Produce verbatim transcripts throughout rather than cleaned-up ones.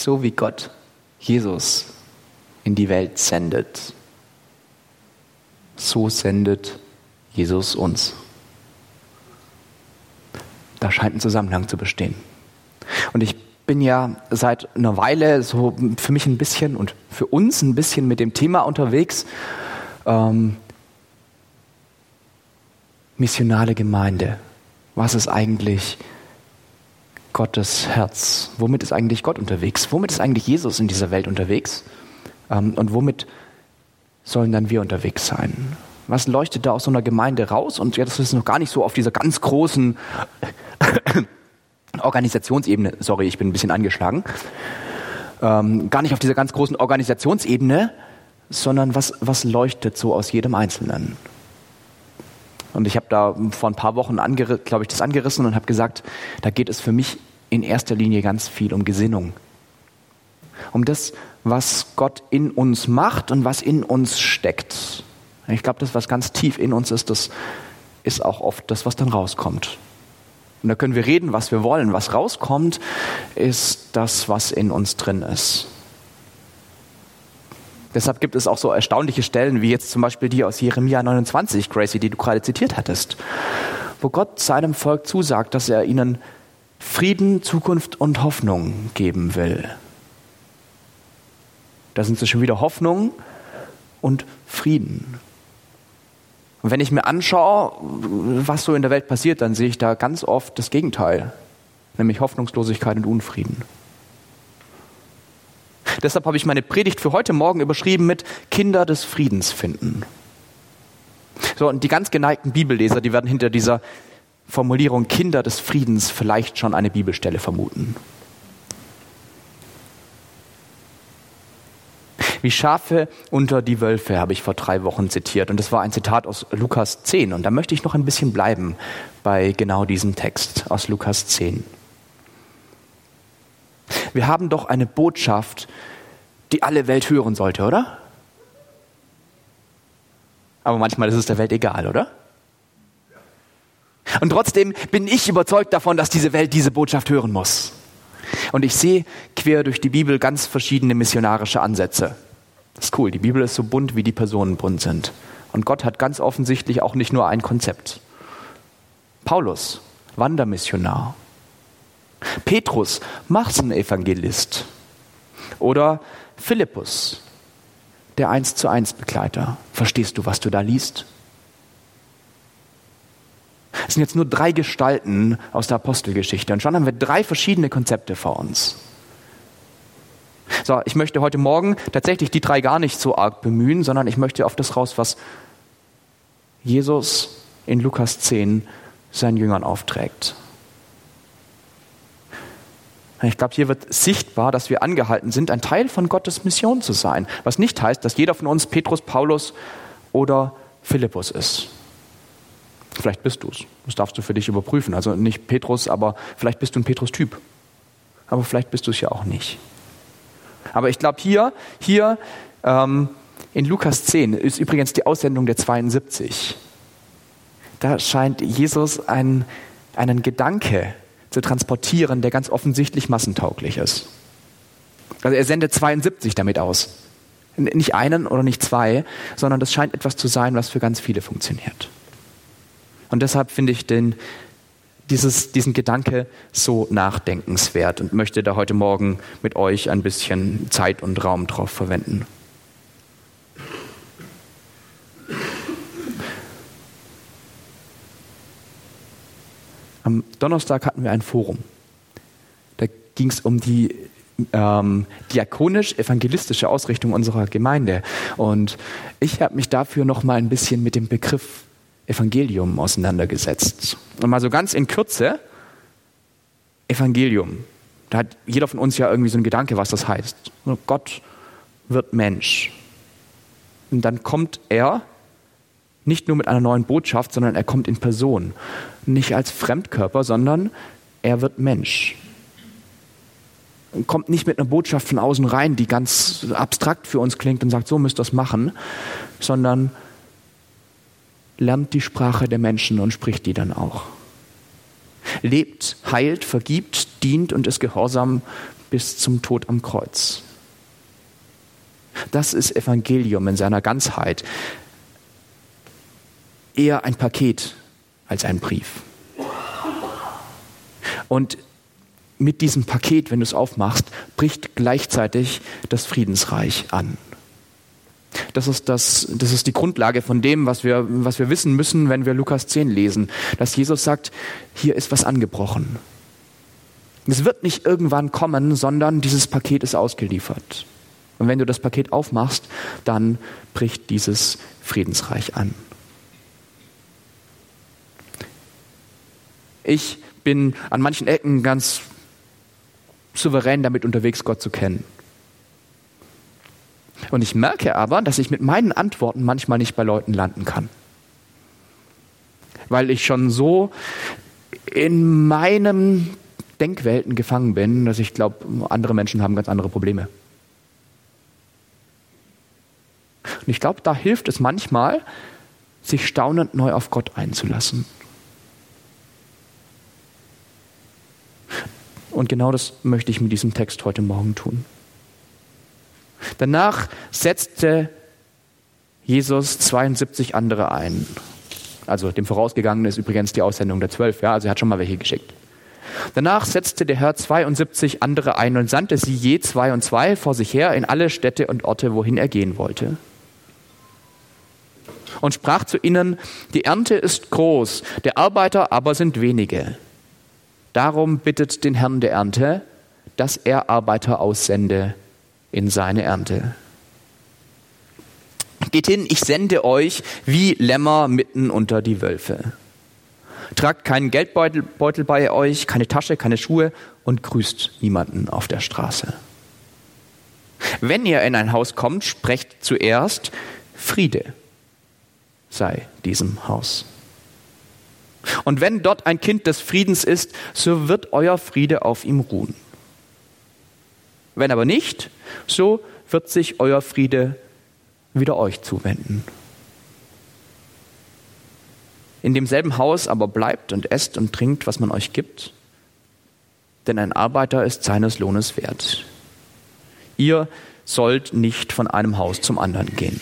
So wie Gott Jesus in die Welt sendet, so sendet Jesus uns. Da scheint ein Zusammenhang zu bestehen. Und ich bin ja seit einer Weile so für mich ein bisschen und für uns ein bisschen mit dem Thema unterwegs, ähm, missionale Gemeinde. Was ist eigentlich Gottes Herz? Womit ist eigentlich Gott unterwegs? Womit ist eigentlich Jesus in dieser Welt unterwegs? Ähm, und womit sollen dann wir unterwegs sein? Was leuchtet da aus so einer Gemeinde raus? Und ja, das ist noch gar nicht so auf dieser ganz großen Organisationsebene, sorry, ich bin ein bisschen angeschlagen, ähm, gar nicht auf dieser ganz großen Organisationsebene, sondern was, was leuchtet so aus jedem Einzelnen? Und ich habe da vor ein paar Wochen, angeri- glaube ich, das angerissen und habe gesagt, da geht es für mich in erster Linie ganz viel um Gesinnung. Um das, was Gott in uns macht und was in uns steckt. Ich glaube, das, was ganz tief in uns ist, das ist auch oft das, was dann rauskommt. Und da können wir reden, was wir wollen. Was rauskommt, ist das, was in uns drin ist. Deshalb gibt es auch so erstaunliche Stellen, wie jetzt zum Beispiel die aus Jeremia neunundzwanzig, Gracie, die du gerade zitiert hattest, wo Gott seinem Volk zusagt, dass er ihnen Frieden, Zukunft und Hoffnung geben will. Da sind so schon wieder Hoffnung und Frieden. Und wenn ich mir anschaue, was so in der Welt passiert, dann sehe ich da ganz oft das Gegenteil, nämlich Hoffnungslosigkeit und Unfrieden. Deshalb habe ich meine Predigt für heute Morgen überschrieben mit Kinder des Friedens finden. So, und die ganz geneigten Bibelleser, die werden hinter dieser Formulierung Kinder des Friedens vielleicht schon eine Bibelstelle vermuten. Wie Schafe unter die Wölfe habe ich vor drei Wochen zitiert. Und das war ein Zitat aus Lukas zehn. Und da möchte ich noch ein bisschen bleiben bei genau diesem Text aus Lukas zehn. Wir haben doch eine Botschaft, die alle Welt hören sollte, oder? Aber manchmal ist es der Welt egal, oder? Und trotzdem bin ich überzeugt davon, dass diese Welt diese Botschaft hören muss. Und ich sehe quer durch die Bibel ganz verschiedene missionarische Ansätze. Das ist cool, die Bibel ist so bunt, wie die Personen bunt sind. Und Gott hat ganz offensichtlich auch nicht nur ein Konzept. Paulus, Wandermissionar. Petrus, Massenevangelist. Oder Philippus, der eins zu eins Begleiter. Verstehst du, was du da liest? Es sind jetzt nur drei Gestalten aus der Apostelgeschichte und schon haben wir drei verschiedene Konzepte vor uns. So, ich möchte heute Morgen tatsächlich die drei gar nicht so arg bemühen, sondern ich möchte auf das raus, was Jesus in Lukas zehn seinen Jüngern aufträgt. Ich glaube, hier wird sichtbar, dass wir angehalten sind, ein Teil von Gottes Mission zu sein. Was nicht heißt, dass jeder von uns Petrus, Paulus oder Philippus ist. Vielleicht bist du es. Das darfst du für dich überprüfen. Also nicht Petrus, aber vielleicht bist du ein Petrus-Typ. Aber vielleicht bist du es ja auch nicht. Aber ich glaube, hier, hier ähm, in Lukas zehn ist übrigens die Aussendung der zweiundsiebzig. Da scheint Jesus ein, einen Gedanke zu transportieren, der ganz offensichtlich massentauglich ist. Also er sendet zweiundsiebzig damit aus. Nicht einen oder nicht zwei, sondern das scheint etwas zu sein, was für ganz viele funktioniert. Und deshalb finde ich den, dieses, diesen Gedanke so nachdenkenswert und möchte da heute Morgen mit euch ein bisschen Zeit und Raum drauf verwenden. Am Donnerstag hatten wir ein Forum. Da ging es um die ähm, diakonisch-evangelistische Ausrichtung unserer Gemeinde. Und ich habe mich dafür noch mal ein bisschen mit dem Begriff Evangelium auseinandergesetzt. Und mal so ganz in Kürze, Evangelium. Da hat jeder von uns ja irgendwie so einen Gedanke, was das heißt. Gott wird Mensch. Und dann kommt er nicht nur mit einer neuen Botschaft, sondern er kommt in Person. Nicht als Fremdkörper, sondern er wird Mensch. Er kommt nicht mit einer Botschaft von außen rein, die ganz abstrakt für uns klingt und sagt, so müsst ihr es machen, sondern lernt die Sprache der Menschen und spricht die dann auch. Lebt, heilt, vergibt, dient und ist gehorsam bis zum Tod am Kreuz. Das ist Evangelium in seiner Ganzheit. Eher ein Paket als ein Brief. Und mit diesem Paket, wenn du es aufmachst, bricht gleichzeitig das Friedensreich an. Das ist, das, das ist die Grundlage von dem, was wir, was wir wissen müssen, wenn wir Lukas zehn lesen. Dass Jesus sagt, hier ist was angebrochen. Es wird nicht irgendwann kommen, sondern dieses Paket ist ausgeliefert. Und wenn du das Paket aufmachst, dann bricht dieses Friedensreich an. Ich bin an manchen Ecken ganz souverän damit unterwegs, Gott zu kennen. Und ich merke aber, dass ich mit meinen Antworten manchmal nicht bei Leuten landen kann. Weil ich schon so in meinen Denkwelten gefangen bin, dass ich glaube, andere Menschen haben ganz andere Probleme. Und ich glaube, da hilft es manchmal, sich staunend neu auf Gott einzulassen. Und genau das möchte ich mit diesem Text heute Morgen tun. Danach setzte Jesus zweiundsiebzig andere ein. Also dem vorausgegangenen ist übrigens die Aussendung der Zwölf, ja, also er hat schon mal welche geschickt. Danach setzte der Herr zweiundsiebzig andere ein und sandte sie je zwei und zwei vor sich her in alle Städte und Orte, wohin er gehen wollte. Und sprach zu ihnen, die Ernte ist groß, der Arbeiter aber sind wenige. Darum bittet den Herrn der Ernte, dass er Arbeiter aussende in seine Ernte. Geht hin, ich sende euch wie Lämmer mitten unter die Wölfe. Tragt keinen Geldbeutel Beutel bei euch, keine Tasche, keine Schuhe und grüßt niemanden auf der Straße. Wenn ihr in ein Haus kommt, sprecht zuerst, Friede sei diesem Haus. Und wenn dort ein Kind des Friedens ist, so wird euer Friede auf ihm ruhen. Wenn aber nicht, so wird sich euer Friede wieder euch zuwenden. In demselben Haus aber bleibt und esst und trinkt, was man euch gibt, denn ein Arbeiter ist seines Lohnes wert. Ihr sollt nicht von einem Haus zum anderen gehen.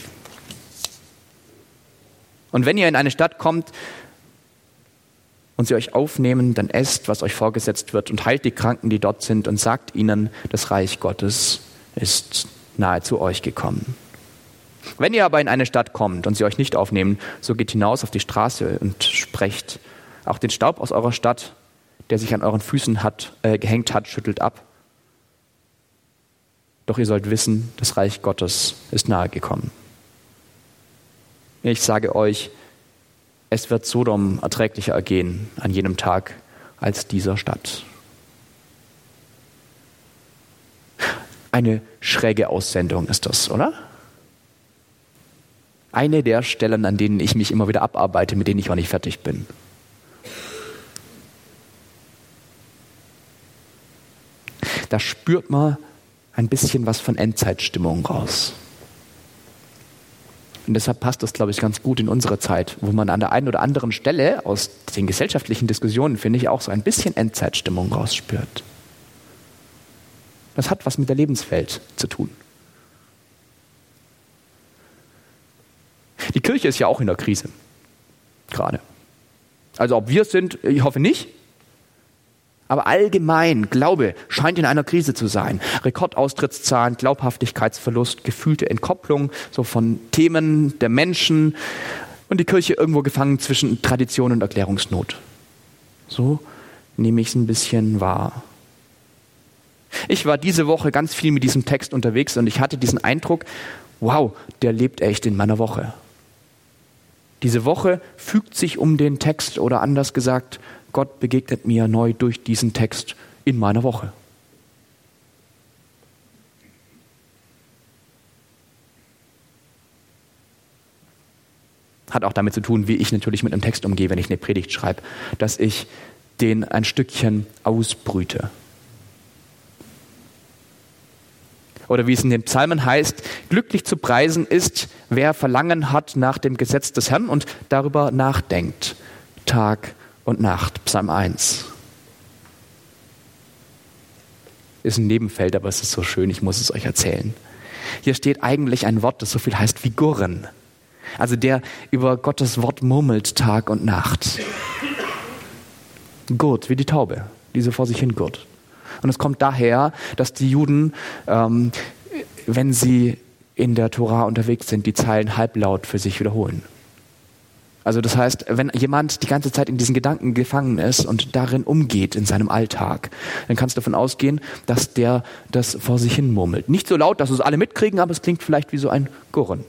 Und wenn ihr in eine Stadt kommt und sie euch aufnehmen, dann esst, was euch vorgesetzt wird und heilt die Kranken, die dort sind und sagt ihnen, das Reich Gottes ist nahe zu euch gekommen. Wenn ihr aber in eine Stadt kommt und sie euch nicht aufnehmen, so geht hinaus auf die Straße und sprecht. Auch den Staub aus eurer Stadt, der sich an euren Füßen hat, äh, gehängt hat, schüttelt ab. Doch ihr sollt wissen, das Reich Gottes ist nahe gekommen. Ich sage euch, es wird Sodom erträglicher ergehen an jenem Tag als dieser Stadt. Eine schräge Aussendung ist das, oder? Eine der Stellen, an denen ich mich immer wieder abarbeite, mit denen ich auch nicht fertig bin. Da spürt man ein bisschen was von Endzeitstimmung raus. Und deshalb passt das, glaube ich, ganz gut in unsere Zeit, wo man an der einen oder anderen Stelle aus den gesellschaftlichen Diskussionen, finde ich, auch so ein bisschen Endzeitstimmung rausspürt. Das hat was mit der Lebenswelt zu tun. Die Kirche ist ja auch in der Krise, gerade. Also ob wir es sind, ich hoffe nicht. Aber allgemein, Glaube scheint in einer Krise zu sein. Rekordaustrittszahlen, Glaubhaftigkeitsverlust, gefühlte Entkopplung so von Themen der Menschen und die Kirche irgendwo gefangen zwischen Tradition und Erklärungsnot. So nehme ich es ein bisschen wahr. Ich war diese Woche ganz viel mit diesem Text unterwegs und ich hatte diesen Eindruck, wow, der lebt echt in meiner Woche. Diese Woche fügt sich um den Text oder anders gesagt, Gott begegnet mir neu durch diesen Text in meiner Woche. Hat auch damit zu tun, wie ich natürlich mit einem Text umgehe, wenn ich eine Predigt schreibe, dass ich den ein Stückchen ausbrüte. Oder wie es in den Psalmen heißt, glücklich zu preisen ist, wer Verlangen hat nach dem Gesetz des Herrn und darüber nachdenkt, Tag und Nacht, Psalm eins. Ist ein Nebenfeld, aber es ist so schön, ich muss es euch erzählen. Hier steht eigentlich ein Wort, das so viel heißt wie Gurren. Also der über Gottes Wort murmelt Tag und Nacht. Gurt, wie die Taube, die so vor sich hin gurt. Und es kommt daher, dass die Juden, ähm, wenn sie in der Tora unterwegs sind, die Zeilen halblaut für sich wiederholen. Also das heißt, wenn jemand die ganze Zeit in diesen Gedanken gefangen ist und darin umgeht in seinem Alltag, dann kannst du davon ausgehen, dass der das vor sich hin murmelt. Nicht so laut, dass es alle mitkriegen, aber es klingt vielleicht wie so ein Gurren.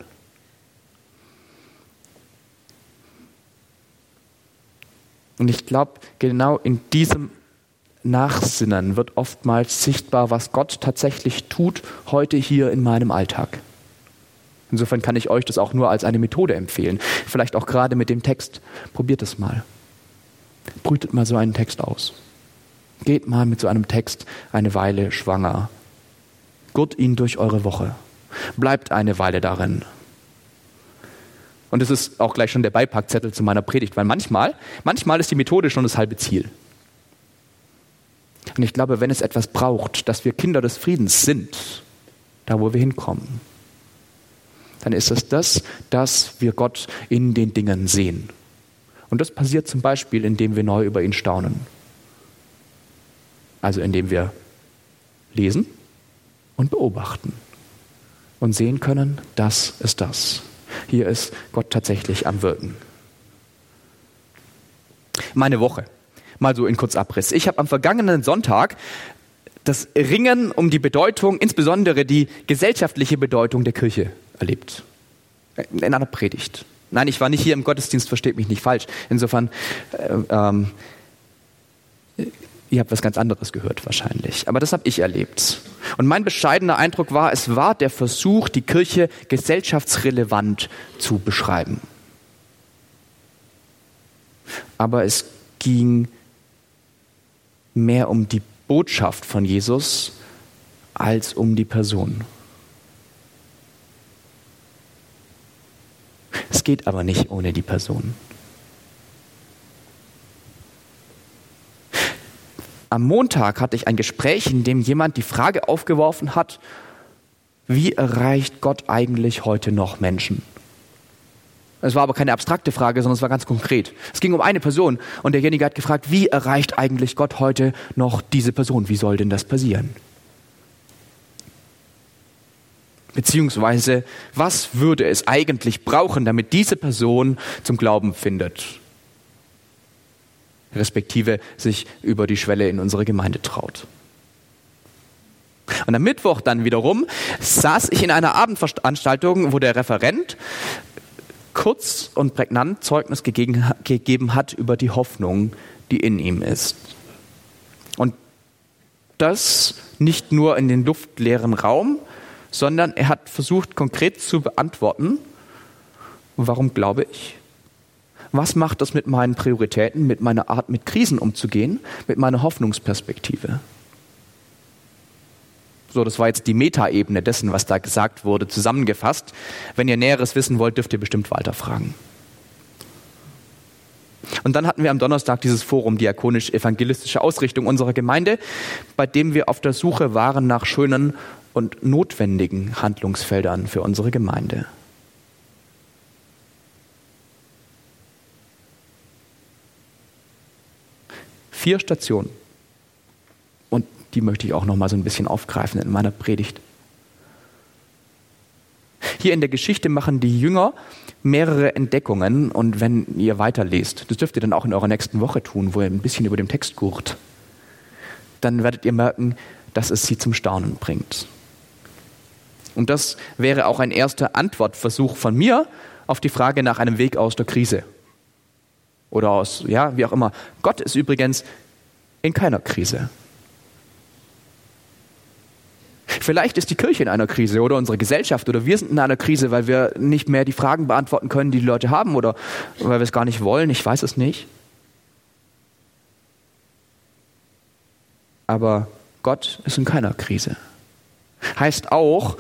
Und ich glaube, genau in diesem Nachsinnen wird oftmals sichtbar, was Gott tatsächlich tut, heute hier in meinem Alltag. Insofern kann ich euch das auch nur als eine Methode empfehlen. Vielleicht auch gerade mit dem Text. Probiert es mal. Brütet mal so einen Text aus. Geht mal mit so einem Text eine Weile schwanger. Gurt ihn durch eure Woche. Bleibt eine Weile darin. Und es ist auch gleich schon der Beipackzettel zu meiner Predigt, weil manchmal, manchmal ist die Methode schon das halbe Ziel. Und ich glaube, wenn es etwas braucht, dass wir Kinder des Friedens sind, da wo wir hinkommen, dann ist es das, dass wir Gott in den Dingen sehen. Und das passiert zum Beispiel, indem wir neu über ihn staunen. Also indem wir lesen und beobachten und sehen können, das ist das. Hier ist Gott tatsächlich am Wirken. Meine Woche, mal so in Kurzabriss. Ich habe am vergangenen Sonntag das Ringen um die Bedeutung, insbesondere die gesellschaftliche Bedeutung der Kirche erlebt. In einer Predigt. Nein, ich war nicht hier im Gottesdienst, versteht mich nicht falsch. Insofern, äh, ähm, ihr habt was ganz anderes gehört wahrscheinlich. Aber das habe ich erlebt. Und mein bescheidener Eindruck war, es war der Versuch, die Kirche gesellschaftsrelevant zu beschreiben. Aber es ging mehr um die Botschaft von Jesus als um die Person. Es geht aber nicht ohne die Person. Am Montag hatte ich ein Gespräch, in dem jemand die Frage aufgeworfen hat, wie erreicht Gott eigentlich heute noch Menschen? Es war aber keine abstrakte Frage, sondern es war ganz konkret. Es ging um eine Person und derjenige hat gefragt, wie erreicht eigentlich Gott heute noch diese Person? Wie soll denn das passieren? Beziehungsweise, was würde es eigentlich brauchen, damit diese Person zum Glauben findet? Respektive sich über die Schwelle in unsere Gemeinde traut. Und am Mittwoch dann wiederum saß ich in einer Abendveranstaltung, wo der Referent kurz und prägnant Zeugnis gegeben, gegeben hat über die Hoffnung, die in ihm ist. Und das nicht nur in den luftleeren Raum, sondern er hat versucht, konkret zu beantworten, warum glaube ich? Was macht das mit meinen Prioritäten, mit meiner Art, mit Krisen umzugehen, mit meiner Hoffnungsperspektive? So, das war jetzt die Metaebene dessen, was da gesagt wurde, zusammengefasst. Wenn ihr Näheres wissen wollt, dürft ihr bestimmt weiterfragen. Und dann hatten wir am Donnerstag dieses Forum diakonisch-evangelistische Ausrichtung unserer Gemeinde, bei dem wir auf der Suche waren nach schönen und notwendigen Handlungsfeldern für unsere Gemeinde. Vier Stationen. Und die möchte ich auch noch mal so ein bisschen aufgreifen in meiner Predigt. Hier in der Geschichte machen die Jünger mehrere Entdeckungen und wenn ihr weiterlest, das dürft ihr dann auch in eurer nächsten Woche tun, wo ihr ein bisschen über den Text gurt, dann werdet ihr merken, dass es sie zum Staunen bringt. Und das wäre auch ein erster Antwortversuch von mir auf die Frage nach einem Weg aus der Krise. Oder aus, ja, wie auch immer. Gott ist übrigens in keiner Krise. Vielleicht ist die Kirche in einer Krise oder unsere Gesellschaft oder wir sind in einer Krise, weil wir nicht mehr die Fragen beantworten können, die die Leute haben oder weil wir es gar nicht wollen. Ich weiß es nicht. Aber Gott ist in keiner Krise. Heißt auch,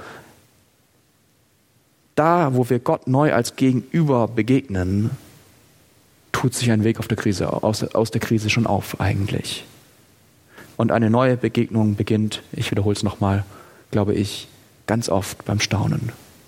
da, wo wir Gott neu als Gegenüber begegnen, tut sich ein Weg auf der Krise, aus, aus der Krise schon auf eigentlich. Und eine neue Begegnung beginnt, ich wiederhole es nochmal, glaube ich, ganz oft beim Staunen.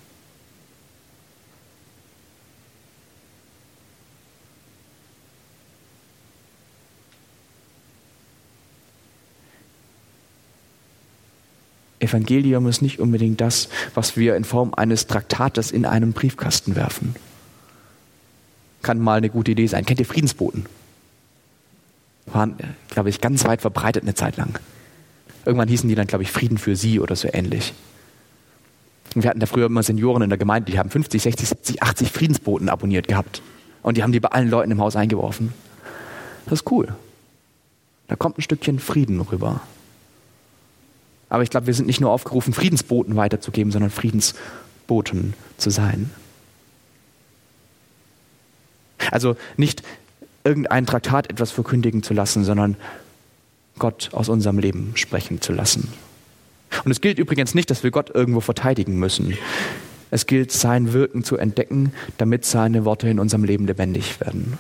Evangelium ist nicht unbedingt das, was wir in Form eines Traktates in einen Briefkasten werfen. Kann mal eine gute Idee sein. Kennt ihr Friedensboten? Waren, glaube ich, ganz weit verbreitet eine Zeit lang. Irgendwann hießen die dann, glaube ich, Frieden für sie oder so ähnlich. Und wir hatten da früher immer Senioren in der Gemeinde, die haben fünfzig, sechzig, siebzig, achtzig Friedensboten abonniert gehabt. Und die haben die bei allen Leuten im Haus eingeworfen. Das ist cool. Da kommt ein Stückchen Frieden rüber. Aber ich glaube, wir sind nicht nur aufgerufen, Friedensboten weiterzugeben, sondern Friedensboten zu sein. Also nicht irgendein Traktat etwas verkündigen zu lassen, sondern Gott aus unserem Leben sprechen zu lassen. Und es gilt übrigens nicht, dass wir Gott irgendwo verteidigen müssen. Es gilt, sein Wirken zu entdecken, damit seine Worte in unserem Leben lebendig werden.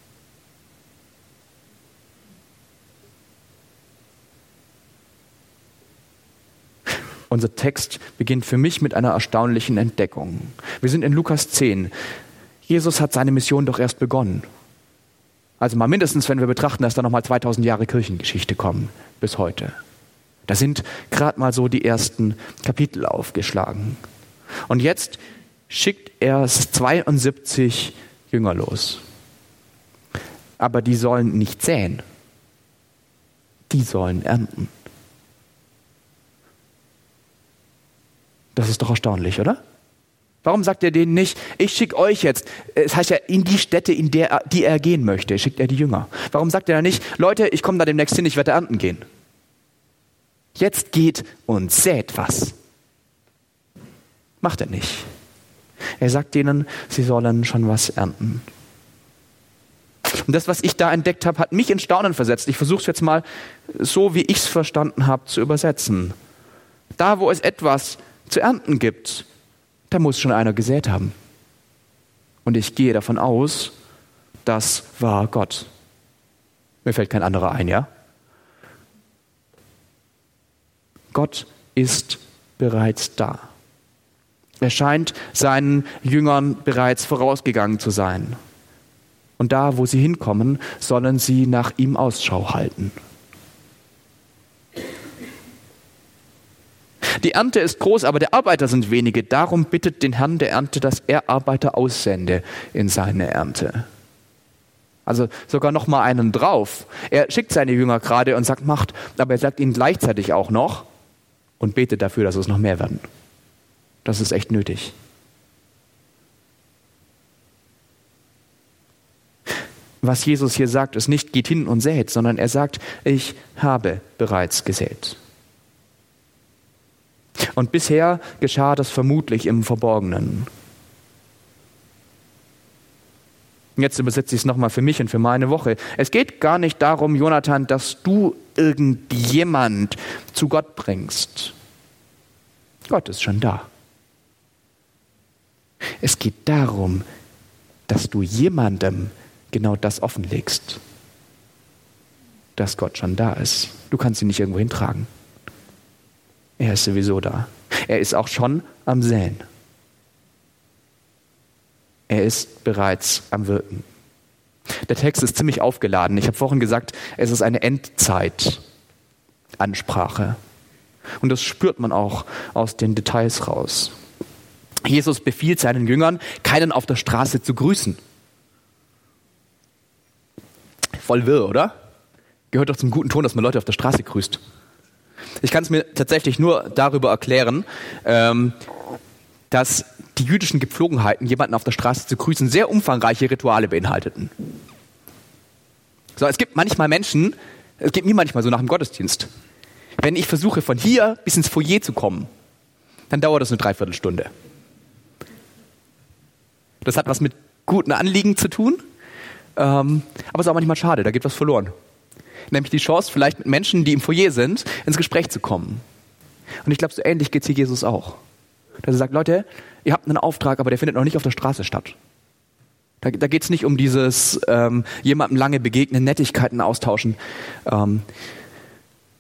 Unser Text beginnt für mich mit einer erstaunlichen Entdeckung. Wir sind in Lukas zehn. Jesus hat seine Mission doch erst begonnen. Also mal mindestens, wenn wir betrachten, dass da nochmal zweitausend Jahre Kirchengeschichte kommen, bis heute. Da sind gerade mal so die ersten Kapitel aufgeschlagen. Und jetzt schickt er zweiundsiebzig Jünger los. Aber die sollen nicht säen. Die sollen ernten. Das ist doch erstaunlich, oder? Warum sagt er denen nicht, ich schicke euch jetzt, es heißt ja in die Städte, in der er, die er gehen möchte, schickt er die Jünger. Warum sagt er dann nicht, Leute, ich komme da demnächst hin, ich werde ernten gehen. Jetzt geht und sät was. Macht er nicht. Er sagt denen, sie sollen schon was ernten. Und das, was ich da entdeckt habe, hat mich in Staunen versetzt. Ich versuche es jetzt mal so, wie ich es verstanden habe, zu übersetzen. Da, wo es etwas zu ernten gibt, da muss schon einer gesät haben. Und ich gehe davon aus, das war Gott. Mir fällt kein anderer ein, ja? Gott ist bereits da. Er scheint seinen Jüngern bereits vorausgegangen zu sein. Und da, wo sie hinkommen, sollen sie nach ihm Ausschau halten. Die Ernte ist groß, aber die Arbeiter sind wenige. Darum bittet den Herrn der Ernte, dass er Arbeiter aussende in seine Ernte. Also sogar noch mal einen drauf. Er schickt seine Jünger gerade und sagt, macht, aber er sagt ihnen gleichzeitig auch noch und betet dafür, dass es noch mehr werden. Das ist echt nötig. Was Jesus hier sagt, ist nicht, geht hin und sät, sondern er sagt, ich habe bereits gesät. Und bisher geschah das vermutlich im Verborgenen. Jetzt übersetze ich es nochmal für mich und für meine Woche. Es geht gar nicht darum, Jonathan, dass du irgendjemand zu Gott bringst. Gott ist schon da. Es geht darum, dass du jemandem genau das offenlegst, dass Gott schon da ist. Du kannst ihn nicht irgendwo hintragen. Er ist sowieso da. Er ist auch schon am Säen. Er ist bereits am Wirken. Der Text ist ziemlich aufgeladen. Ich habe vorhin gesagt, es ist eine Endzeit-Ansprache. Und das spürt man auch aus den Details raus. Jesus befiehlt seinen Jüngern, keinen auf der Straße zu grüßen. Voll wirr, oder? Gehört doch zum guten Ton, dass man Leute auf der Straße grüßt. Ich kann es mir tatsächlich nur darüber erklären, ähm, dass die jüdischen Gepflogenheiten, jemanden auf der Straße zu grüßen, sehr umfangreiche Rituale beinhalteten. So, es gibt manchmal Menschen, es geht mir manchmal so nach dem Gottesdienst, wenn ich versuche, von hier bis ins Foyer zu kommen, dann dauert das eine Dreiviertelstunde. Das hat was mit guten Anliegen zu tun, ähm, aber es ist auch manchmal schade, da geht was verloren. Nämlich die Chance, vielleicht mit Menschen, die im Foyer sind, ins Gespräch zu kommen. Und ich glaube, so ähnlich geht es hier Jesus auch. Dass er sagt, Leute, ihr habt einen Auftrag, aber der findet noch nicht auf der Straße statt. Da, da geht es nicht um dieses ähm, jemandem lange begegnen, Nettigkeiten austauschen. Ähm,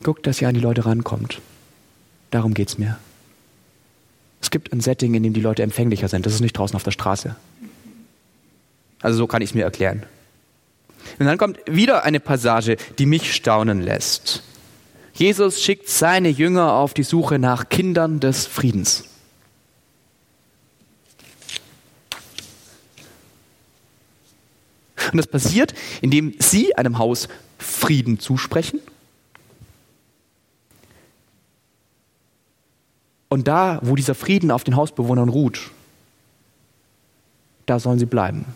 Guckt, dass ihr an die Leute rankommt. Darum geht's mir. Es gibt ein Setting, in dem die Leute empfänglicher sind. Das ist nicht draußen auf der Straße. Also so kann ich es mir erklären. Und dann kommt wieder eine Passage, die mich staunen lässt. Jesus schickt seine Jünger auf die Suche nach Kindern des Friedens. Und das passiert, indem sie einem Haus Frieden zusprechen. Und da, wo dieser Frieden auf den Hausbewohnern ruht, da sollen sie bleiben.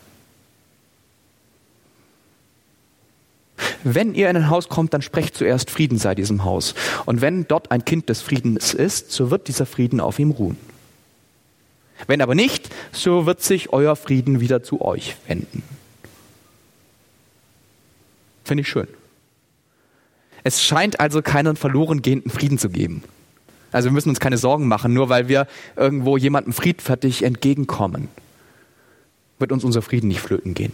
Wenn ihr in ein Haus kommt, dann sprecht zuerst Frieden sei diesem Haus. Und wenn dort ein Kind des Friedens ist, so wird dieser Frieden auf ihm ruhen. Wenn aber nicht, so wird sich euer Frieden wieder zu euch wenden. Finde ich schön. Es scheint also keinen verloren gehenden Frieden zu geben. Also wir müssen uns keine Sorgen machen, nur weil wir irgendwo jemandem friedfertig entgegenkommen, wird uns unser Frieden nicht flöten gehen.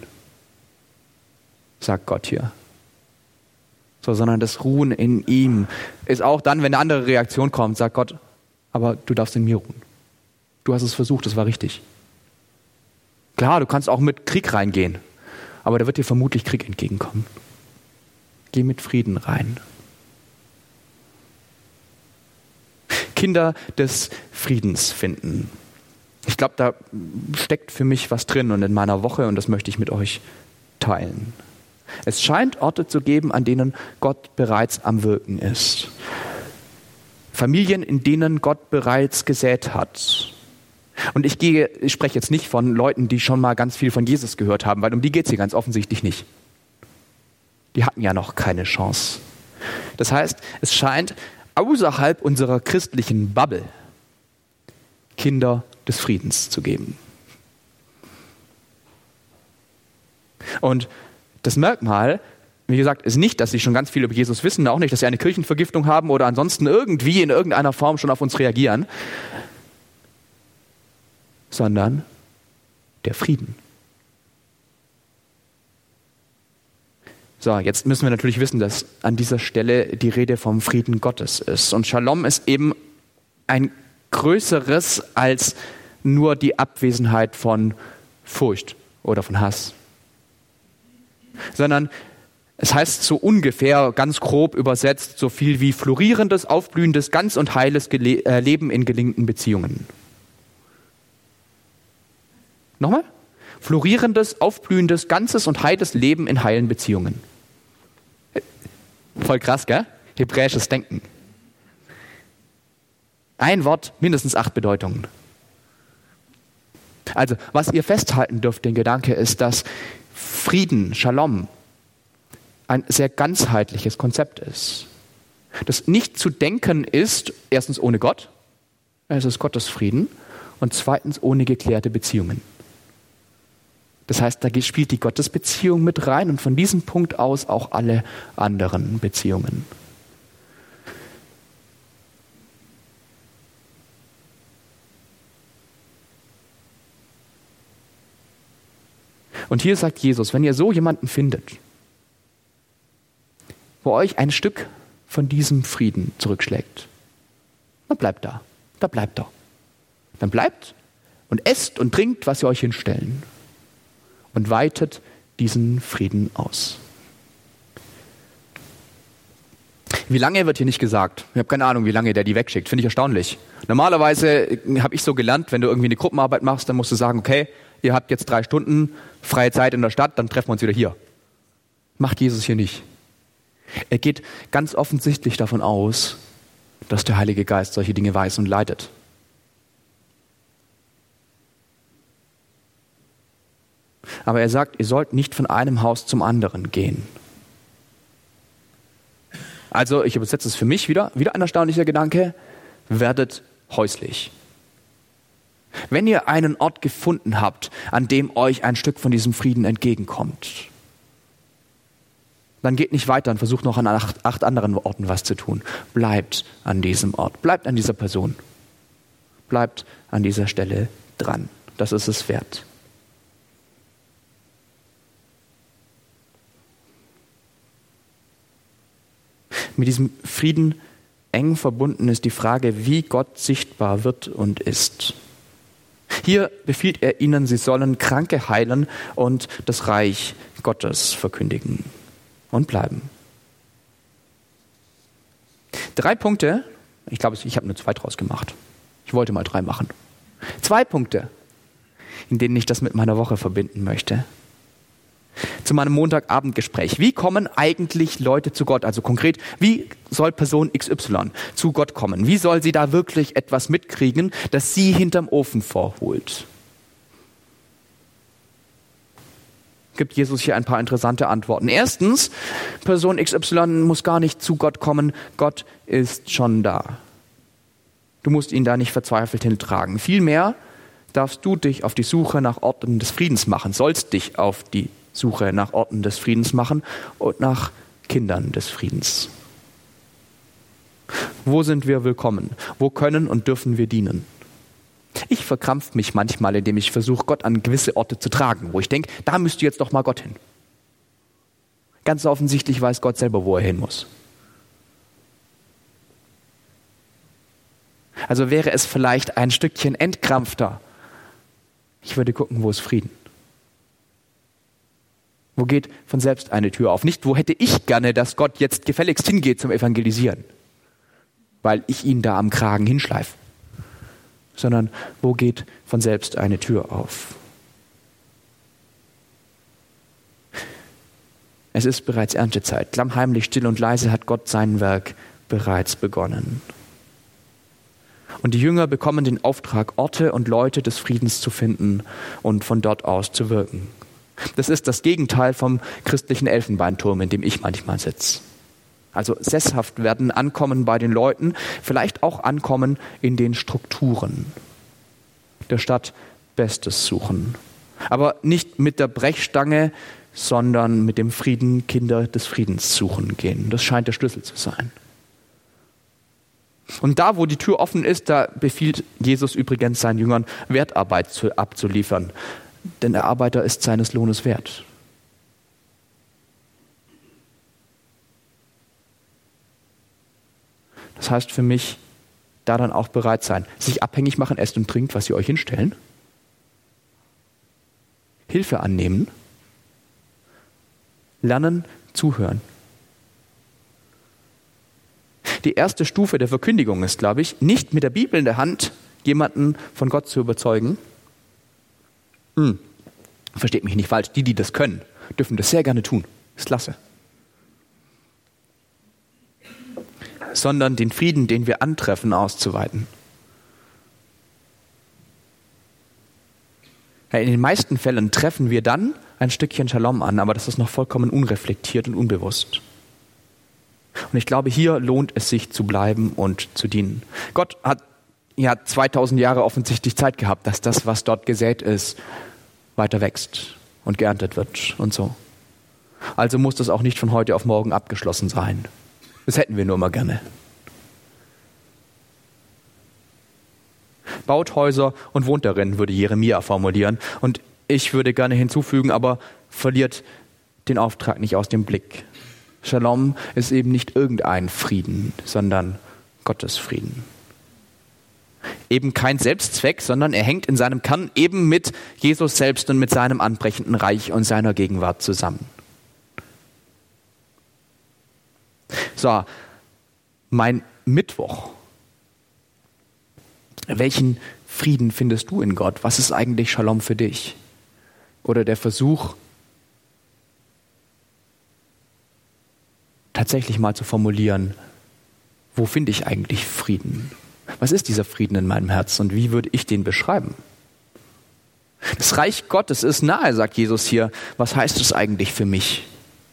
Sagt Gott hier. So, sondern das Ruhen in ihm ist auch dann, wenn eine andere Reaktion kommt, sagt Gott, aber du darfst in mir ruhen. Du hast es versucht, das war richtig. Klar, du kannst auch mit Krieg reingehen, aber da wird dir vermutlich Krieg entgegenkommen. Geh mit Frieden rein. Kinder des Friedens finden. Ich glaube, da steckt für mich was drin und in meiner Woche, und das möchte ich mit euch teilen. Es scheint Orte zu geben, an denen Gott bereits am Wirken ist. Familien, in denen Gott bereits gesät hat. Und ich gehe, ich spreche jetzt nicht von Leuten, die schon mal ganz viel von Jesus gehört haben, weil um die geht es hier ganz offensichtlich nicht. Die hatten ja noch keine Chance. Das heißt, es scheint außerhalb unserer christlichen Bubble Kinder des Friedens zu geben. Und das Merkmal, wie gesagt, ist nicht, dass sie schon ganz viel über Jesus wissen, auch nicht, dass sie eine Kirchenvergiftung haben oder ansonsten irgendwie in irgendeiner Form schon auf uns reagieren, sondern der Frieden. So, jetzt müssen wir natürlich wissen, dass an dieser Stelle die Rede vom Frieden Gottes ist. Und Shalom ist eben ein größeres als nur die Abwesenheit von Furcht oder von Hass. Sondern es heißt so ungefähr, ganz grob übersetzt, so viel wie florierendes, aufblühendes, ganz und heiles Gele- äh, Leben in gelingenden Beziehungen. Nochmal? Florierendes, aufblühendes, ganzes und heiles Leben in heilen Beziehungen. Voll krass, gell? Hebräisches Denken. Ein Wort, mindestens acht Bedeutungen. Also, was ihr festhalten dürft, den Gedanke ist, dass Frieden, Shalom, ein sehr ganzheitliches Konzept ist. Das nicht zu denken ist, erstens ohne Gott, es ist Gottes Frieden, und zweitens ohne geklärte Beziehungen. Das heißt, da spielt die Gottesbeziehung mit rein und von diesem Punkt aus auch alle anderen Beziehungen. Und hier sagt Jesus, wenn ihr so jemanden findet, wo euch ein Stück von diesem Frieden zurückschlägt, dann bleibt da, da bleibt da. Dann bleibt und esst und trinkt, was sie euch hinstellen. Und weitet diesen Frieden aus. Wie lange wird hier nicht gesagt? Ich habe keine Ahnung, wie lange der die wegschickt. Finde ich erstaunlich. Normalerweise habe ich so gelernt, wenn du irgendwie eine Gruppenarbeit machst, dann musst du sagen, okay, ihr habt jetzt drei Stunden freie Zeit in der Stadt, dann treffen wir uns wieder hier. Macht Jesus hier nicht. Er geht ganz offensichtlich davon aus, dass der Heilige Geist solche Dinge weiß und leitet. Aber er sagt, ihr sollt nicht von einem Haus zum anderen gehen. Also, ich übersetze es für mich wieder, wieder ein erstaunlicher Gedanke, werdet häuslich. Wenn ihr einen Ort gefunden habt, an dem euch ein Stück von diesem Frieden entgegenkommt, dann geht nicht weiter und versucht noch an acht, acht anderen Orten was zu tun. Bleibt an diesem Ort, bleibt an dieser Person, bleibt an dieser Stelle dran. Das ist es wert. Mit diesem Frieden eng verbunden ist die Frage, wie Gott sichtbar wird und ist. Hier befiehlt er ihnen, sie sollen Kranke heilen und das Reich Gottes verkündigen und bleiben. Drei Punkte, ich glaube, ich habe nur zwei draus gemacht. Ich wollte mal drei machen. Zwei Punkte, in denen ich das mit meiner Woche verbinden möchte. Zu meinem Montagabendgespräch. Wie kommen eigentlich Leute zu Gott? Also konkret, wie soll Person X Y zu Gott kommen? Wie soll sie da wirklich etwas mitkriegen, das sie hinterm Ofen vorholt? Gibt Jesus hier ein paar interessante Antworten. Erstens, Person X Y muss gar nicht zu Gott kommen. Gott ist schon da. Du musst ihn da nicht verzweifelt hintragen. Vielmehr darfst du dich auf die Suche nach Orten des Friedens machen, sollst dich auf die Suche nach Orten des Friedens machen und nach Kindern des Friedens. Wo sind wir willkommen? Wo können und dürfen wir dienen? Ich verkrampfe mich manchmal, indem ich versuche, Gott an gewisse Orte zu tragen, wo ich denke, da müsste jetzt doch mal Gott hin. Ganz offensichtlich weiß Gott selber, wo er hin muss. Also wäre es vielleicht ein Stückchen entkrampfter. Ich würde gucken, wo ist Frieden? Wo geht von selbst eine Tür auf? Nicht, wo hätte ich gerne, dass Gott jetzt gefälligst hingeht zum Evangelisieren, weil ich ihn da am Kragen hinschleife. Sondern wo geht von selbst eine Tür auf? Es ist bereits Erntezeit. Klammheimlich, still und leise hat Gott sein Werk bereits begonnen. Und die Jünger bekommen den Auftrag, Orte und Leute des Friedens zu finden und von dort aus zu wirken. Das ist das Gegenteil vom christlichen Elfenbeinturm, in dem ich manchmal sitze. Also sesshaft werden, ankommen bei den Leuten, vielleicht auch ankommen in den Strukturen der Stadt Bestes suchen. Aber nicht mit der Brechstange, sondern mit dem Frieden Kinder des Friedens suchen gehen. Das scheint der Schlüssel zu sein. Und da, wo die Tür offen ist, da befiehlt Jesus übrigens seinen Jüngern, Wertarbeit zu, abzuliefern. Denn der Arbeiter ist seines Lohnes wert. Das heißt für mich, da dann auch bereit sein, sich abhängig machen, esst und trinkt, was sie euch hinstellen, Hilfe annehmen, lernen, zuhören. Die erste Stufe der Verkündigung ist, glaube ich, nicht mit der Bibel in der Hand jemanden von Gott zu überzeugen. Hm, versteht mich nicht falsch, die, die das können, dürfen das sehr gerne tun. Ist klasse. Sondern den Frieden, den wir antreffen, auszuweiten. Ja, in den meisten Fällen treffen wir dann ein Stückchen Shalom an, aber das ist noch vollkommen unreflektiert und unbewusst. Und ich glaube, hier lohnt es sich zu bleiben und zu dienen. Gott hat ja zweitausend Jahre offensichtlich Zeit gehabt, dass das, was dort gesät ist, weiter wächst und geerntet wird und so. Also muss das auch nicht von heute auf morgen abgeschlossen sein. Das hätten wir nur mal gerne. Baut Häuser und wohnt darin, würde Jeremia formulieren. Und ich würde gerne hinzufügen, aber verliert den Auftrag nicht aus dem Blick. Shalom ist eben nicht irgendein Frieden, sondern Gottes Frieden. Eben kein Selbstzweck, sondern er hängt in seinem Kern eben mit Jesus selbst und mit seinem anbrechenden Reich und seiner Gegenwart zusammen. So, mein Mittwoch. Welchen Frieden findest du in Gott? Was ist eigentlich Shalom für dich? Oder der Versuch, tatsächlich mal zu formulieren, wo finde ich eigentlich Frieden? Was ist dieser Frieden in meinem Herzen und wie würde ich den beschreiben? Das Reich Gottes ist nahe, sagt Jesus hier. Was heißt es eigentlich für mich?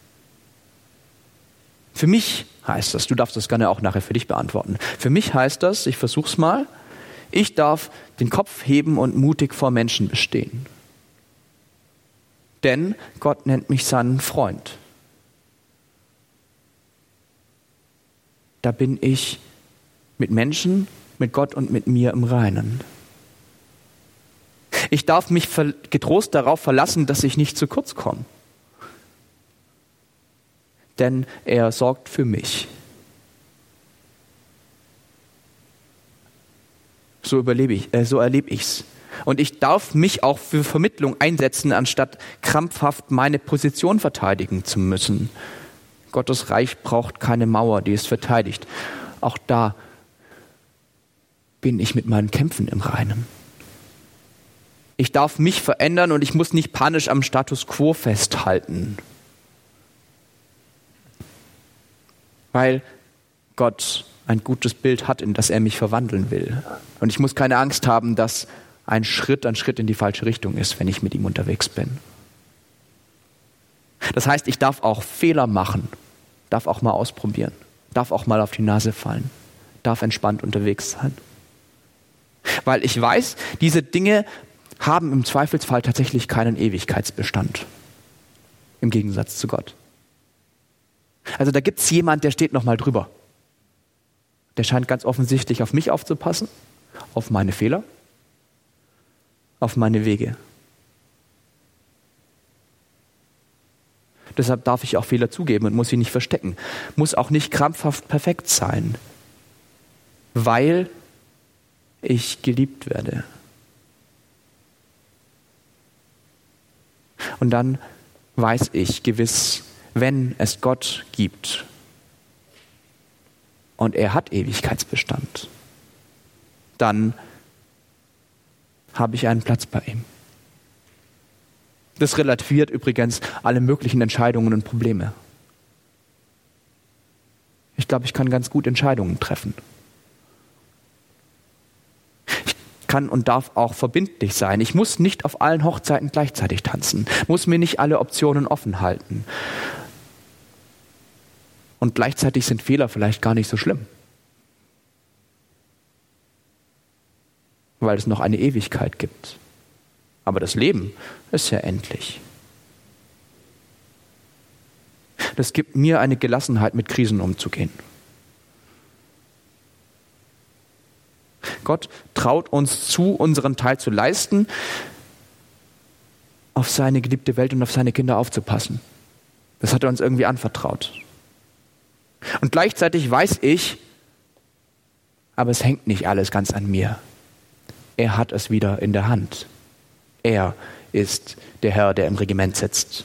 Für mich heißt das, du darfst das gerne auch nachher für dich beantworten. Für mich heißt das, ich versuch's mal, ich darf den Kopf heben und mutig vor Menschen bestehen. Denn Gott nennt mich seinen Freund. Da bin ich mit Menschen, mit Gott und mit mir im Reinen. Ich darf mich getrost darauf verlassen, dass ich nicht zu kurz komme. Denn er sorgt für mich. So überlebe ich, äh, so erlebe ich's. Und ich darf mich auch für Vermittlung einsetzen, anstatt krampfhaft meine Position verteidigen zu müssen. Gottes Reich braucht keine Mauer, die es verteidigt. Auch da bin ich mit meinen Kämpfen im Reinen. Ich darf mich verändern und ich muss nicht panisch am Status quo festhalten. Weil Gott ein gutes Bild hat, in das er mich verwandeln will. Und ich muss keine Angst haben, dass ein Schritt ein Schritt in die falsche Richtung ist, wenn ich mit ihm unterwegs bin. Das heißt, ich darf auch Fehler machen, darf auch mal ausprobieren, darf auch mal auf die Nase fallen, darf entspannt unterwegs sein. Weil ich weiß, diese Dinge haben im Zweifelsfall tatsächlich keinen Ewigkeitsbestand, im Gegensatz zu Gott. Also da gibt es jemand, der steht noch mal drüber. Der scheint ganz offensichtlich auf mich aufzupassen, auf meine Fehler, auf meine Wege. Deshalb darf ich auch Fehler zugeben und muss sie nicht verstecken. Muss auch nicht krampfhaft perfekt sein, weil ich geliebt werde. Und dann weiß ich gewiss, wenn es Gott gibt und er hat Ewigkeitsbestand, dann habe ich einen Platz bei ihm. Das relativiert übrigens alle möglichen Entscheidungen und Probleme. Ich glaube, ich kann ganz gut Entscheidungen treffen. Ich kann und darf auch verbindlich sein. Ich muss nicht auf allen Hochzeiten gleichzeitig tanzen, muss mir nicht alle Optionen offen halten. Und gleichzeitig sind Fehler vielleicht gar nicht so schlimm, weil es noch eine Ewigkeit gibt. Aber das Leben ist ja endlich. Das gibt mir eine Gelassenheit, mit Krisen umzugehen. Gott traut uns zu, unseren Teil zu leisten, auf seine geliebte Welt und auf seine Kinder aufzupassen. Das hat er uns irgendwie anvertraut. Und gleichzeitig weiß ich, aber es hängt nicht alles ganz an mir. Er hat es wieder in der Hand. Er ist der Herr, der im Regiment sitzt.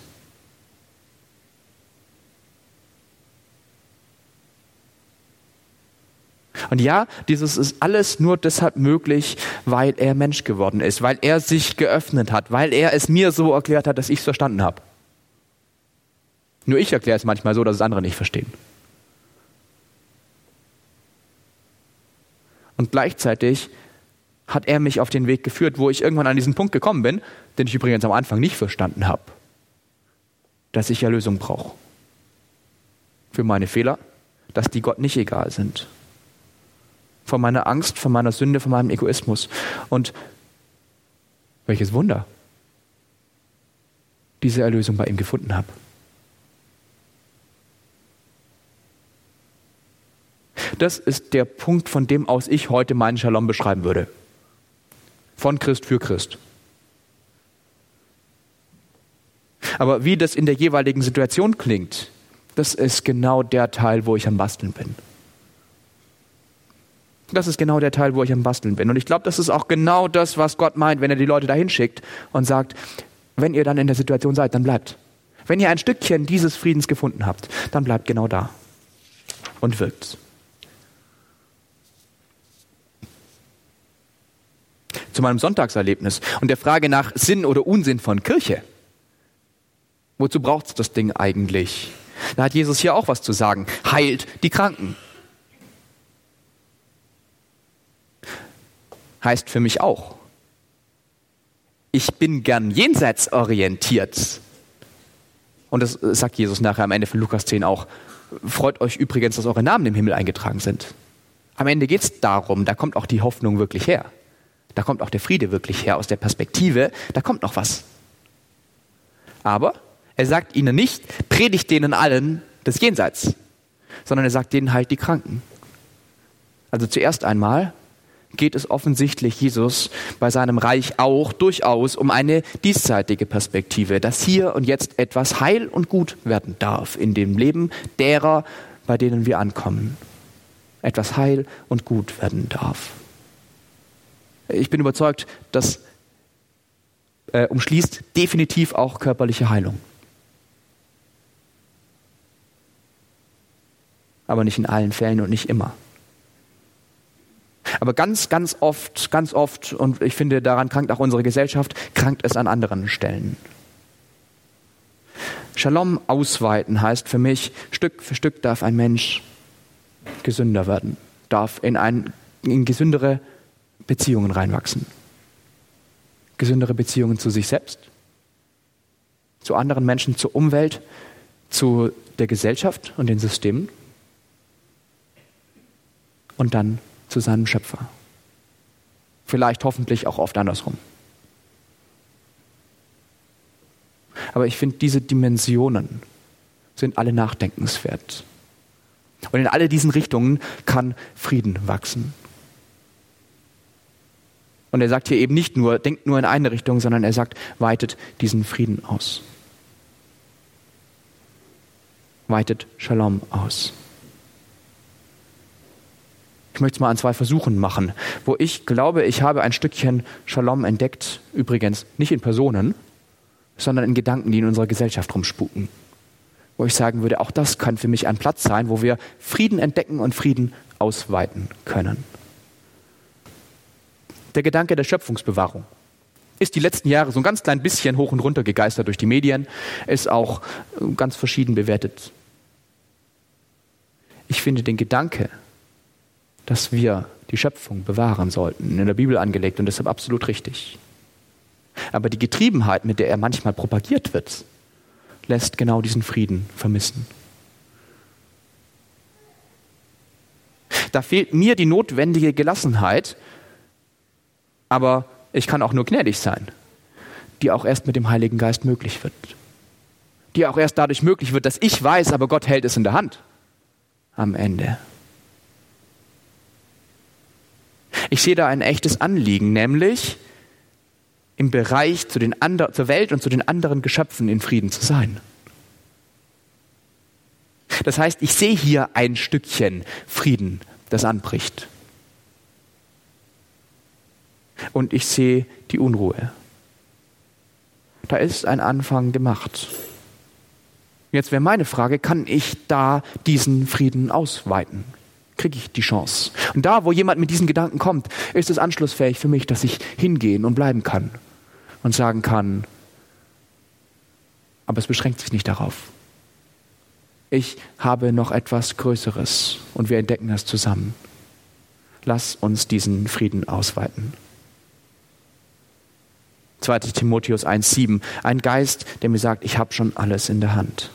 Und ja, dieses ist alles nur deshalb möglich, weil er Mensch geworden ist, weil er sich geöffnet hat, weil er es mir so erklärt hat, dass ich es verstanden habe. Nur ich erkläre es manchmal so, dass es andere nicht verstehen. Und gleichzeitig hat er mich auf den Weg geführt, wo ich irgendwann an diesen Punkt gekommen bin, den ich übrigens am Anfang nicht verstanden habe, dass ich Erlösung brauche. Für meine Fehler, dass die Gott nicht egal sind. Von meiner Angst, von meiner Sünde, von meinem Egoismus. Und welches Wunder, diese Erlösung bei ihm gefunden habe. Das ist der Punkt, von dem aus ich heute meinen Shalom beschreiben würde. Von Christ für Christ. Aber wie das in der jeweiligen Situation klingt, das ist genau der Teil, wo ich am Basteln bin. Das ist genau der Teil, wo ich am Basteln bin. Und ich glaube, das ist auch genau das, was Gott meint, wenn er die Leute dahin schickt und sagt, wenn ihr dann in der Situation seid, dann bleibt. Wenn ihr ein Stückchen dieses Friedens gefunden habt, dann bleibt genau da und wirkt. Zu meinem Sonntagserlebnis und der Frage nach Sinn oder Unsinn von Kirche. Wozu braucht es das Ding eigentlich? Da hat Jesus hier auch was zu sagen. Heilt die Kranken. Heißt für mich auch, ich bin gern jenseitsorientiert. Und das sagt Jesus nachher am Ende von Lukas zehn auch. Freut euch übrigens, dass eure Namen im Himmel eingetragen sind. Am Ende geht es darum, da kommt auch die Hoffnung wirklich her. Da kommt auch der Friede wirklich her aus der Perspektive, da kommt noch was. Aber er sagt ihnen nicht, predigt denen allen das Jenseits, sondern er sagt denen halt die Kranken. Also zuerst einmal geht es offensichtlich Jesus bei seinem Reich auch durchaus um eine diesseitige Perspektive, dass hier und jetzt etwas heil und gut werden darf in dem Leben derer, bei denen wir ankommen. Etwas heil und gut werden darf. Ich bin überzeugt, das äh, umschließt definitiv auch körperliche Heilung. Aber nicht in allen Fällen und nicht immer. Aber ganz, ganz oft, ganz oft, und ich finde, daran krankt auch unsere Gesellschaft, krankt es an anderen Stellen. Shalom ausweiten heißt für mich, Stück für Stück darf ein Mensch gesünder werden, darf in, ein, in gesündere Beziehungen reinwachsen. Gesündere Beziehungen zu sich selbst, zu anderen Menschen, zur Umwelt, zu der Gesellschaft und den Systemen und dann zu seinem Schöpfer. Vielleicht hoffentlich auch oft andersrum. Aber ich finde, diese Dimensionen sind alle nachdenkenswert. Und in alle diesen Richtungen kann Frieden wachsen. Und er sagt hier eben nicht nur, denkt nur in eine Richtung, sondern er sagt, weitet diesen Frieden aus. Weitet Shalom aus. Ich möchte es mal an zwei Versuchen machen, wo ich glaube, ich habe ein Stückchen Shalom entdeckt, übrigens nicht in Personen, sondern in Gedanken, die in unserer Gesellschaft rumspuken. Wo ich sagen würde, auch das kann für mich ein Platz sein, wo wir Frieden entdecken und Frieden ausweiten können. Der Gedanke der Schöpfungsbewahrung ist die letzten Jahre so ein ganz klein bisschen hoch und runter gegeistert durch die Medien, ist auch ganz verschieden bewertet. Ich finde den Gedanke, dass wir die Schöpfung bewahren sollten, in der Bibel angelegt und deshalb absolut richtig. Aber die Getriebenheit, mit der er manchmal propagiert wird, lässt genau diesen Frieden vermissen. Da fehlt mir die notwendige Gelassenheit, aber ich kann auch nur gnädig sein, die auch erst mit dem Heiligen Geist möglich wird. Die auch erst dadurch möglich wird, dass ich weiß, aber Gott hält es in der Hand. Am Ende. Ich sehe da ein echtes Anliegen, nämlich im Bereich zu den andre, zur Welt und zu den anderen Geschöpfen in Frieden zu sein. Das heißt, ich sehe hier ein Stückchen Frieden, das anbricht. Und ich sehe die Unruhe. Da ist ein Anfang gemacht. Jetzt wäre meine Frage, kann ich da diesen Frieden ausweiten? Kriege ich die Chance? Und da, wo jemand mit diesen Gedanken kommt, ist es anschlussfähig für mich, dass ich hingehen und bleiben kann und sagen kann, aber es beschränkt sich nicht darauf. Ich habe noch etwas Größeres und wir entdecken das zusammen. Lass uns diesen Frieden ausweiten. zweiter Timotheus eins sieben, ein Geist, der mir sagt, ich habe schon alles in der Hand.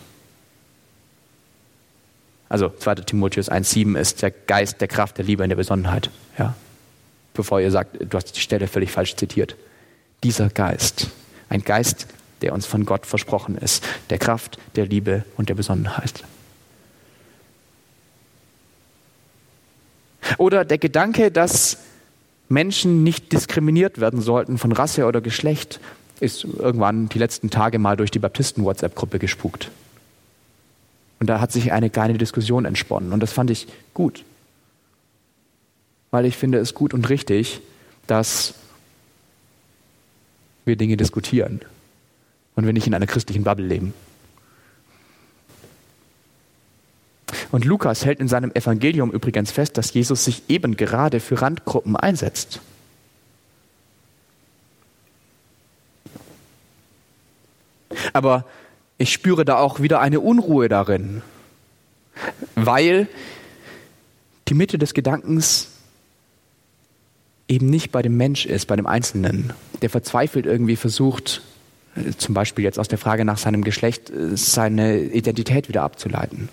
Also zweiter Timotheus eins sieben ist der Geist der Kraft, der Liebe und der Besonnenheit. Ja. Bevor ihr sagt, du hast die Stelle völlig falsch zitiert. Dieser Geist, ein Geist, der uns von Gott versprochen ist, der Kraft, der Liebe und der Besonnenheit. Oder der Gedanke, dass Menschen nicht diskriminiert werden sollten von Rasse oder Geschlecht, ist irgendwann die letzten Tage mal durch die Baptisten-WhatsApp-Gruppe gespukt. Und da hat sich eine kleine Diskussion entsponnen. Und das fand ich gut. Weil ich finde es gut und richtig, dass wir Dinge diskutieren und wir nicht in einer christlichen Bubble leben. Und Lukas hält in seinem Evangelium übrigens fest, dass Jesus sich eben gerade für Randgruppen einsetzt. Aber ich spüre da auch wieder eine Unruhe darin, weil die Mitte des Gedankens eben nicht bei dem Mensch ist, bei dem Einzelnen, der verzweifelt irgendwie versucht, zum Beispiel jetzt aus der Frage nach seinem Geschlecht, seine Identität wieder abzuleiten.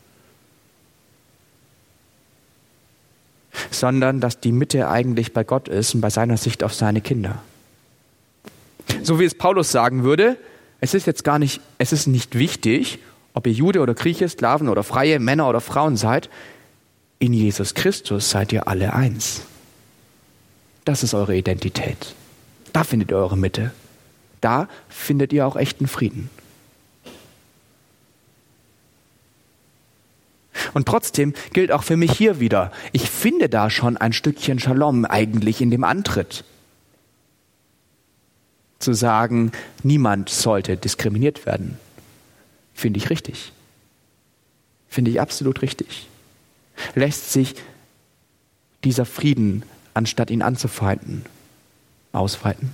Sondern dass die Mitte eigentlich bei Gott ist und bei seiner Sicht auf seine Kinder. So wie es Paulus sagen würde, es ist jetzt gar nicht, es ist nicht wichtig, ob ihr Jude oder Grieche, Sklaven oder Freie, Männer oder Frauen seid. In Jesus Christus seid ihr alle eins. Das ist eure Identität. Da findet ihr eure Mitte. Da findet ihr auch echten Frieden. Und trotzdem gilt auch für mich hier wieder, ich finde da schon ein Stückchen Shalom eigentlich in dem Antritt. Zu sagen, niemand sollte diskriminiert werden, finde ich richtig. Finde ich absolut richtig. Lässt sich dieser Frieden, anstatt ihn anzufeinden, ausweiten?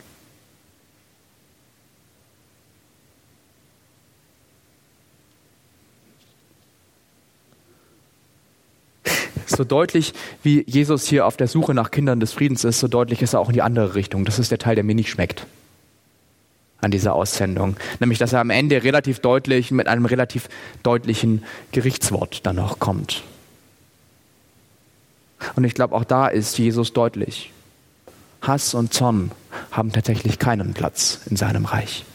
So deutlich, wie Jesus hier auf der Suche nach Kindern des Friedens ist, so deutlich ist er auch in die andere Richtung. Das ist der Teil, der mir nicht schmeckt an dieser Aussendung. Nämlich, dass er am Ende relativ deutlich, mit einem relativ deutlichen Gerichtswort dann noch kommt. Und ich glaube, auch da ist Jesus deutlich. Hass und Zorn haben tatsächlich keinen Platz in seinem Reich.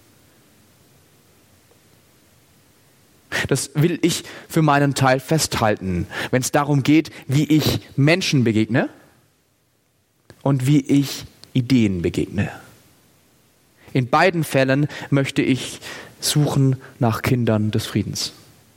Das will ich für meinen Teil festhalten, wenn es darum geht, wie ich Menschen begegne und wie ich Ideen begegne. In beiden Fällen möchte ich suchen nach Kindern des Friedens.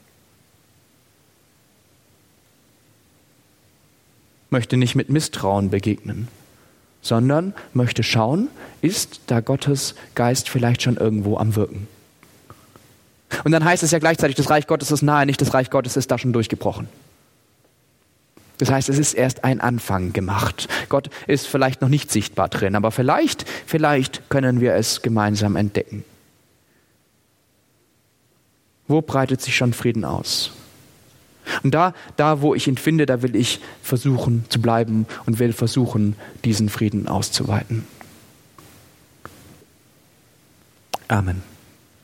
Möchte nicht mit Misstrauen begegnen, sondern möchte schauen, ist da Gottes Geist vielleicht schon irgendwo am Wirken? Und dann heißt es ja gleichzeitig, das Reich Gottes ist nahe, nicht das Reich Gottes ist da schon durchgebrochen. Das heißt, es ist erst ein Anfang gemacht. Gott ist vielleicht noch nicht sichtbar drin, aber vielleicht, vielleicht können wir es gemeinsam entdecken. Wo breitet sich schon Frieden aus? Und da, da, wo ich ihn finde, da will ich versuchen zu bleiben und will versuchen, diesen Frieden auszuweiten. Amen.